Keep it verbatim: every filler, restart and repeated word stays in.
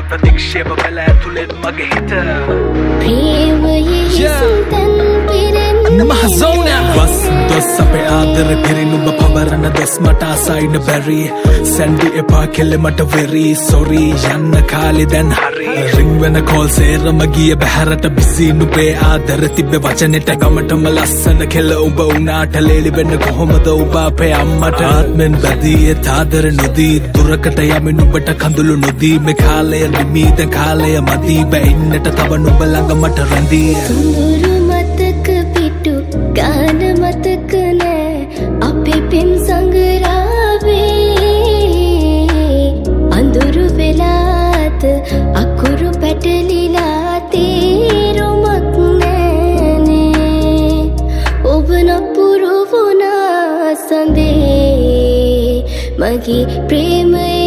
ප්‍රතික්ෂේප කළ ඇතුළෙන් මගේ හිත ප්‍රේමයේ හිසුතන් පිරෙන්න Amazona was dos අපේ ආදර පිරින් ඔබ පවරන දොස් මට අසයින බැරි සැන්ඩි එපා කෙල්ල මට වෙරි සොරි යන්න කාලෙ දැන් හරි රින් වෙන කෝල් සේරම ගිය බහැරට බිසි නුඹේ ආදර තිබ්බේ වචනෙට ගමටම ලස්සන කෙල්ල ඔබ උනාට ලේලි වෙන්න කොහොමද ඔබ අපේ අම්මට ආත්මෙන් බැදී තාදර නොදී දුරකට යමින් ඔබට කඳුළු නොදී මේ කාලය නිමීද කාලය මදී බැයින්නට තව නුඹ ළඟ මට රැඳී තුඳුරු මතක පිටු ගාන මතක නෑ අපේ පෙම් සංගරාවේ අඳුරු වෙලාත අකුරු පැටලිලා තේරුමක් නෑනේ ඔබ නපුරු වුණා සඳේ මගේ ප්‍රේමය